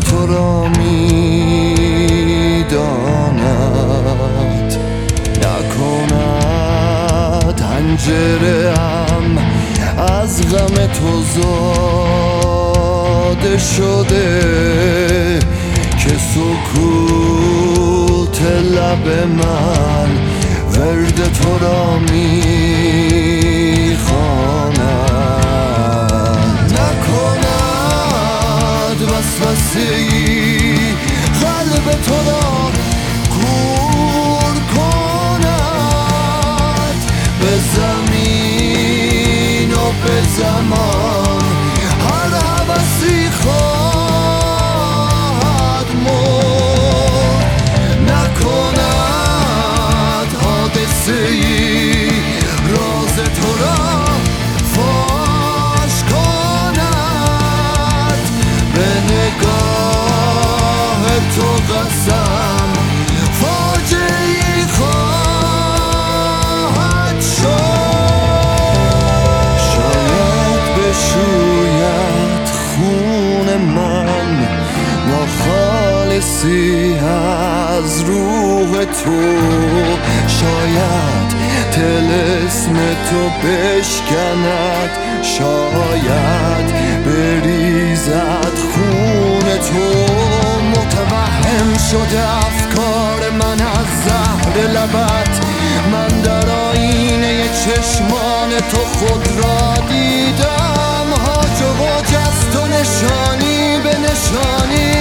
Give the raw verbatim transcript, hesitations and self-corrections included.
تو را میداند، نکند حنجره‌ام از غم تو زاده شده که سکوت لب من ورد تو را میخواند. نکند وسوسه‌ای قلب تو را کور کند، به زمین و به زمان هر هوسی خواهد مرد. نکند حادثه‌ای راز تو را فاش کند، به نگاه تو قسم فاجعه‌ای خواهد شد. شاید بشوید خون من ناخالصی از روح تو، شاید طلسم تو بشکند، شاید بریزد خون تو. متوهم شده افکار من از زهر لبت، من در آینه چشمان تو خود را دیدم. هاج و واج از تو نشانی به نشانی